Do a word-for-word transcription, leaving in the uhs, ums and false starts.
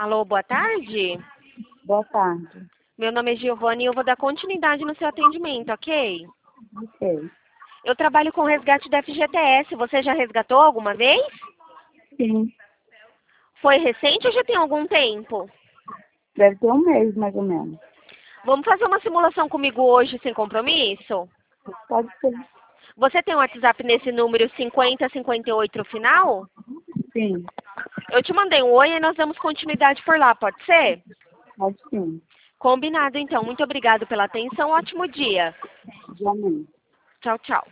Alô, boa tarde. Boa tarde. Meu nome é Giovanni e eu vou dar continuidade no seu atendimento, ok? Ok. Eu trabalho com resgate da F G T S. Você já resgatou alguma vez? Sim. Foi recente ou já tem algum tempo? Deve ter um mês, mais ou menos. Vamos fazer uma simulação comigo hoje sem compromisso? Pode ser. Você tem um WhatsApp nesse número cinquenta cinquenta e oito no final? Sim. Eu te mandei um oi e nós damos continuidade por lá, pode ser? Pode sim. Combinado, então. Muito obrigado pela atenção. Ótimo dia. Amém. Tchau, tchau.